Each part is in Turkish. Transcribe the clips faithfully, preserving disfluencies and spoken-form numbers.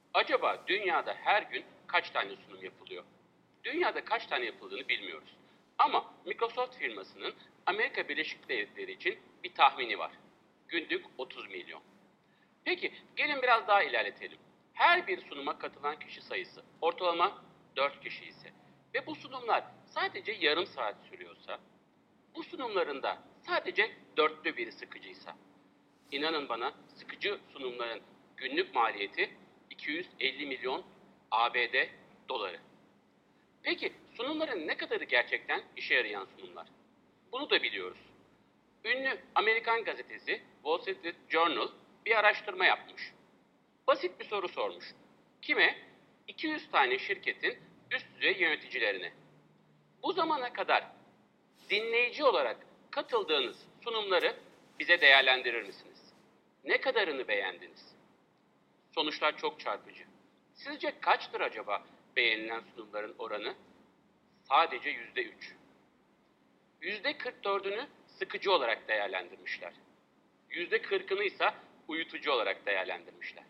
Acaba dünyada her gün kaç tane sunum yapılıyor? Dünyada kaç tane yapıldığını bilmiyoruz. Ama Microsoft firmasının Amerika Birleşik Devletleri için bir tahmini var. Günlük otuz milyon. Peki gelin biraz daha ilerletelim. Her bir sunuma katılan kişi sayısı ortalama dört kişi ise ve bu sunumlar sadece yarım saat sürüyorsa, bu sunumlarında sadece dörtte biri sıkıcıysa, inanın bana sıkıcı sunumların günlük maliyeti iki yüz elli milyon A B D doları. Peki sunumların ne kadarı gerçekten işe yarayan sunumlar? Bunu da biliyoruz. Ünlü Amerikan gazetesi Wall Street Journal bir araştırma yapmış. Basit bir soru sormuş. Kime? iki yüz tane şirketin üst düzey yöneticilerine. Bu zamana kadar dinleyici olarak katıldığınız sunumları bize değerlendirir misiniz? Ne kadarını beğendiniz? Sonuçlar çok çarpıcı. Sizce kaçtır acaba beğenilen sunumların oranı? Sadece yüzde üç. Yüzde kırk dördünü sıkıcı olarak değerlendirmişler. Yüzde kırkını ise uyutucu olarak değerlendirmişler.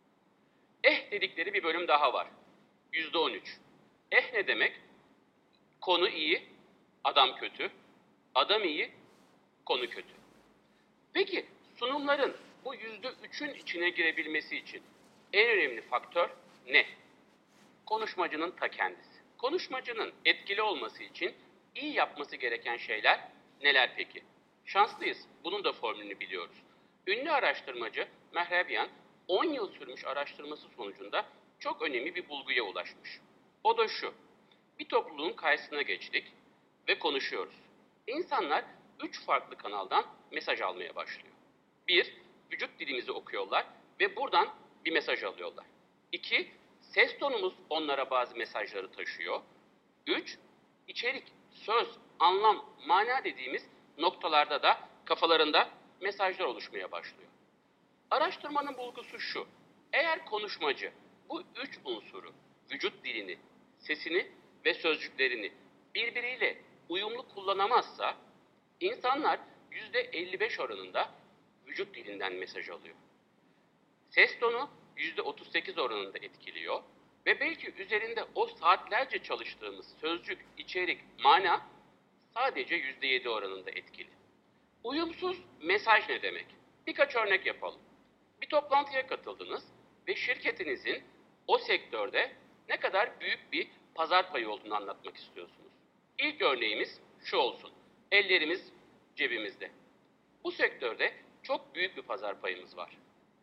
Eh dedikleri bir bölüm daha var. Yüzde on üç. Eh ne demek? Konu iyi, adam kötü. Adam iyi, konu kötü. Peki sunumların bu yüzde üçün içine girebilmesi için en önemli faktör ne? Konuşmacının ta kendisi. Konuşmacının etkili olması için iyi yapması gereken şeyler neler peki? Şanslıyız. Bunun da formülünü biliyoruz. Ünlü araştırmacı Mehrabian on yıl sürmüş araştırması sonucunda çok önemli bir bulguya ulaşmış. O da şu. Bir topluluğun karşısına geçtik ve konuşuyoruz. İnsanlar üç farklı kanaldan mesaj almaya başlıyor. Bir, vücut dilimizi okuyorlar ve buradan bir mesaj alıyorlar. İki, ses tonumuz onlara bazı mesajları taşıyor. Üç, içerik, söz, anlam, mana dediğimiz noktalarda da kafalarında mesajlar oluşmaya başlıyor. Araştırmanın bulgusu şu. Eğer konuşmacı bu üç unsuru, vücut dilini, sesini ve sözcüklerini birbiriyle uyumlu kullanamazsa, insanlar yüzde elli beş oranında vücut dilinden mesaj alıyor. Ses tonu yüzde otuz sekiz oranında etkiliyor ve belki üzerinde o saatlerce çalıştığımız sözcük, içerik, mana sadece yüzde yedi oranında etkili. Uyumsuz mesaj ne demek? Birkaç örnek yapalım. Bir toplantıya katıldınız ve şirketinizin o sektörde ne kadar büyük bir pazar payı olduğunu anlatmak istiyorsunuz. İlk örneğimiz şu olsun. Ellerimiz cebimizde. Bu sektörde çok büyük bir pazar payımız var.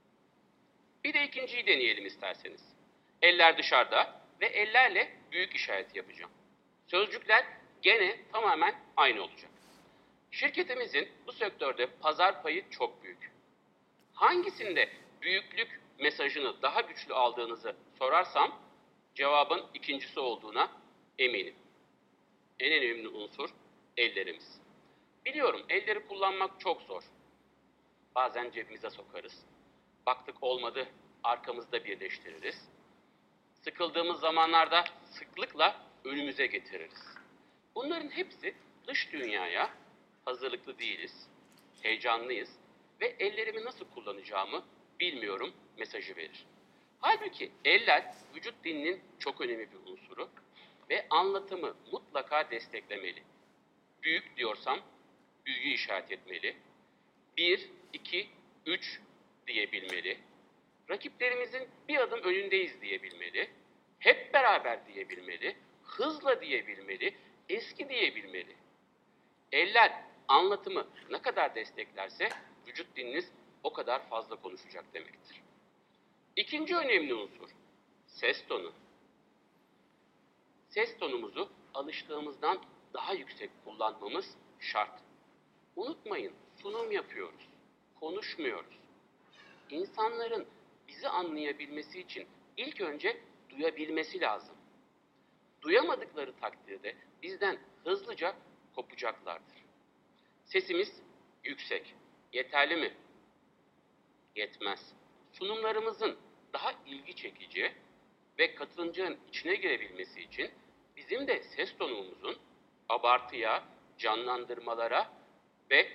Bir de ikinciyi deneyelim isterseniz. Eller dışarıda ve ellerle büyük işareti yapacağım. Sözcükler gene tamamen aynı olacak. Şirketimizin bu sektörde pazar payı çok büyük. Hangisinde büyüklük mesajını daha güçlü aldığınızı sorarsam cevabın ikincisi olduğuna eminim. En önemli unsur ellerimiz. Biliyorum elleri kullanmak çok zor. Bazen cebimize sokarız. Baktık olmadı arkamızda birleştiririz. Sıkıldığımız zamanlarda sıklıkla önümüze getiririz. Bunların hepsi dış dünyaya hazırlıklı değiliz, heyecanlıyız ve ellerimi nasıl kullanacağımı bilmiyorum mesajı verir. Halbuki eller vücut dilinin çok önemli bir unsuru ve anlatımı mutlaka desteklemeli. Büyük diyorsam büyüğü işaret etmeli. Bir, iki, üç diyebilmeli. Rakiplerimizin bir adım önündeyiz diyebilmeli. Hep beraber diyebilmeli. Hızla diyebilmeli. Eski diyebilmeli. Eller anlatımı ne kadar desteklerse vücut diliniz o kadar fazla konuşacak demektir. İkinci önemli unsur ses tonu. Ses tonumuzu alıştığımızdan daha yüksek kullanmamız şart. Unutmayın, sunum yapıyoruz, konuşmuyoruz. İnsanların bizi anlayabilmesi için ilk önce duyabilmesi lazım. Duyamadıkları takdirde bizden hızlıca kopacaklardır. Sesimiz yüksek. Yeterli mi? Yetmez. Sunumlarımızın daha ilgi çekici ve katılımcının içine girebilmesi için bizim de ses tonumuzun abartıya, canlandırmalara ve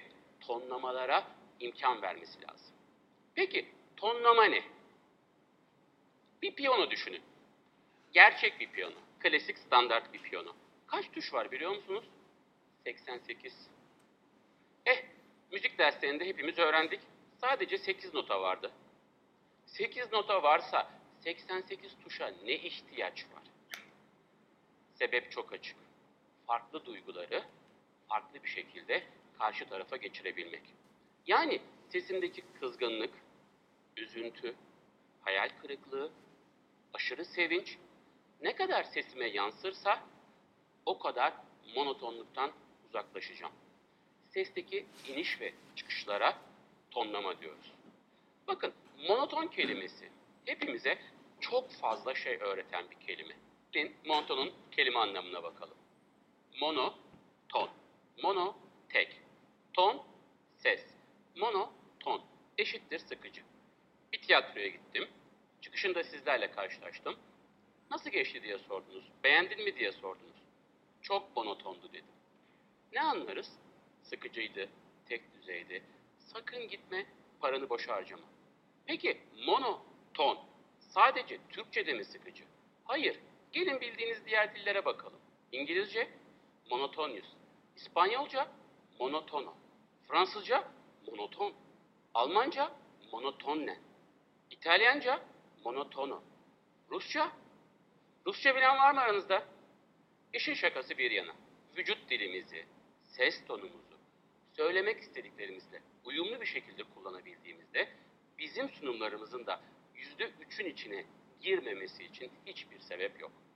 tonlamalara imkan vermesi lazım. Peki tonlama ne? Bir piyano düşünün. Gerçek bir piyano. Klasik standart bir piyano. Kaç tuş var biliyor musunuz? seksen sekiz. Eh, müzik derslerinde hepimiz öğrendik. Sadece sekiz nota vardı. sekiz nota varsa seksen sekiz tuşa ne ihtiyaç var? Sebep çok açık. Farklı duyguları farklı bir şekilde karşı tarafa geçirebilmek. Yani sesimdeki kızgınlık, üzüntü, hayal kırıklığı, aşırı sevinç ne kadar sesime yansırsa o kadar monotonluktan uzaklaşacağım. Sesteki iniş ve çıkışlara tonlama diyoruz. Bakın, monoton kelimesi hepimize çok fazla şey öğreten bir kelime. Gelin monotonun kelime anlamına bakalım. Mono, ton. Mono, tek. Ton, ses. Mono, ton. Eşittir sıkıcı. Bir tiyatroya gittim. Çıkışında sizlerle karşılaştım. Nasıl geçti diye sordunuz. Beğendin mi diye sordunuz. Çok monotondu dedim. Ne anlarız? Sıkıcıydı, tek düzeydi. Sakın gitme, paranı boşa harcama. Peki mono, ton sadece Türkçe'de mi sıkıcı? Hayır. Gelin bildiğiniz diğer dillere bakalım. İngilizce monotonous. İspanyolca monotono. Fransızca monoton. Almanca monotonne. İtalyanca monotono. Rusça? Rusça bilen var mı aranızda? İşin şakası bir yana. Vücut dilimizi, ses tonumuzu, söylemek istediklerimizle uyumlu bir şekilde kullanabildiğimizde bizim sunumlarımızın da yüzde üçün içine girmemesi için hiçbir sebep yok.